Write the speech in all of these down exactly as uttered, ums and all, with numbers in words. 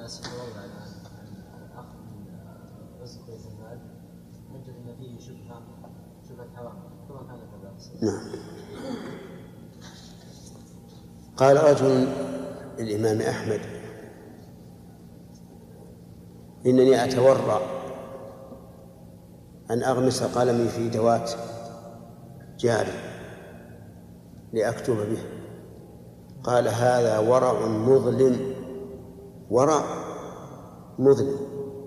ما أسأل الله عن أخذ رزق بيت المال نجد أن فيه شبهة شبهة حرام كما كان كذا. نعم. قال رجل للإمام أحمد: إنني أتورع أن أغمس قلمي في دوات جاري لأكتب به. قال: هذا ورع مظلم، ورع مظلم.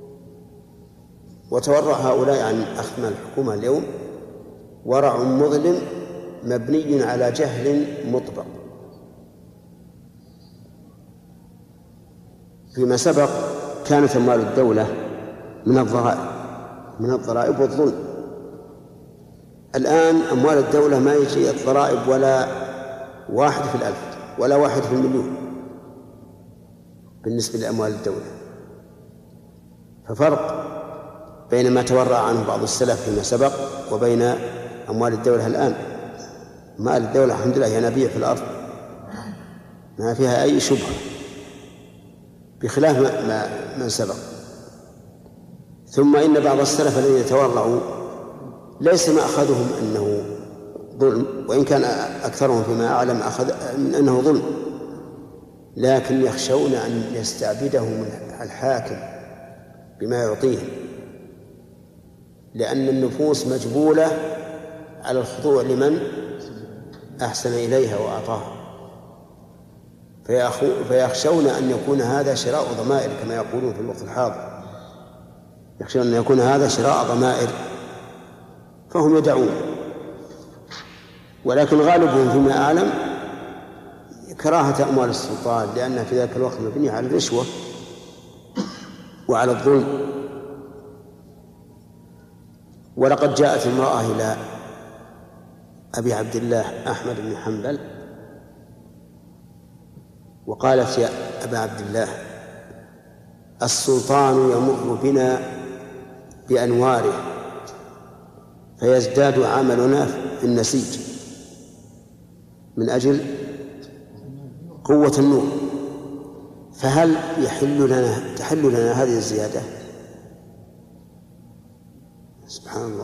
وتورع هؤلاء عن أخذ مال الحكومة اليوم ورع مظلم مبني على جهل مطبق. فيما سبق كانت أموال الدولة من الضرائب من الضرائب والظلم. الآن أموال الدولة ما يجي الضرائب ولا واحد في الألف ولا واحد في المليون بالنسبة لأموال الدولة. ففرق بين ما تورع عنه بعض السلف فيما سبق وبين أموال الدولة الآن. مال الدولة الحمد لله ينابيع في الأرض ما فيها أي شبهة، بخلاف ما من سبق. ثم إن بعض السلف الذين تورعوا ليس ما أخذهم أنه ظلم، وإن كان أكثرهم فيما أعلم أخذ أنه ظلم، لكن يخشون أن يستعبدهم الحاكم بما يعطيهم، لأن النفوس مجبولة على الخضوع لمن أحسن إليها وأعطاها، فيخشون أن يكون هذا شراء ضمائر كما يقولون في الوقت الحاضر، يخشون أن يكون هذا شراء ضمائر فهم يدعون. ولكن غالبهم فيما أعلم كراهة أموال السلطان، لأنها في ذلك الوقت مبنية على الرشوة وعلى الظلم. ولقد جاءت امرأة إلى أبي عبد الله أحمد بن حنبل وقالت: يا أبا عبد الله، السلطان يمر بنا بأنواره فيزداد عملنا في النسيج من أجل قوة النور، فهل يحل لنا تحل لنا هذه الزيادة؟ سبحان الله.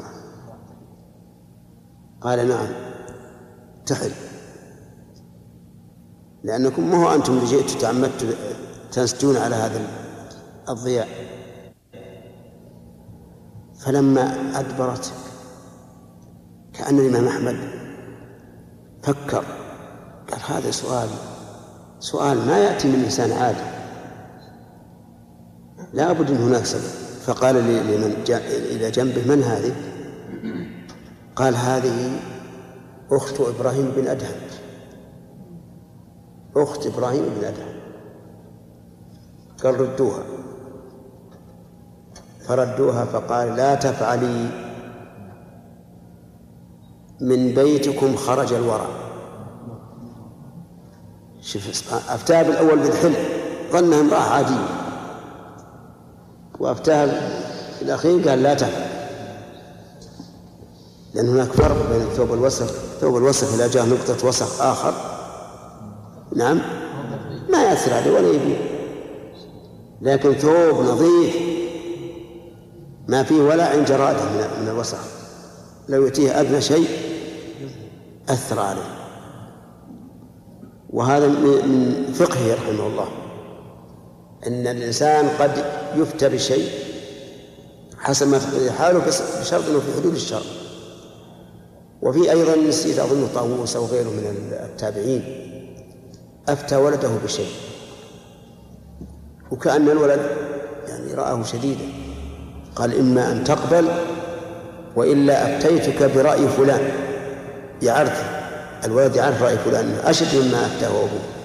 قال: نعم تحل، لأنكم ما هو أنتم اللي جئتوا تعمدتوا تنسجون على هذا الضياء. فلما أدبرت كأن الإمام أحمد فكر، قال: هذا سؤال سؤال ما يأتي من إنسان عادي، لا بد أن هناك سبب. فقال لمن جاء إلى جنبه: من هذه؟ قال: هذه أخت إبراهيم بن أدهم، أخت إبراهيم بن أدهم. قال: ردوها. فردوها، فقال: لا تفعلي، من بيتكم خرج الورع. شوف، أفتاها بالأول بالحلم، ظنها امرأة عادية، وأفتاها في الأخير قال: لا تفعل، لأن هناك فرق بين الثوب والوسخ. ثوب الوسخ إذا جاء نقطة وسخ آخر نعم ما يأثر عليه ولا يبيه، لكن ثوب نظيف ما فيه ولا عين جرادة من الوسخ لو يأتيه أدنى شيء أثر عليه. وهذا من فقهه رحمه الله، أن الإنسان قد يفتى بشيء حسب ما تقتضي حاله بشرط أنه في حدود الشرع. وفي أيضا نسيت أظن طاووس أو غيره من التابعين أفتى ولده بشيء، وكأن الولد يعني رآه شديدا، قال: إما أن تقبل وإلا أفتيتك برأي فلان. يعرف الولد، يعرف رأي فلان أشد مما أفتاه أبوه.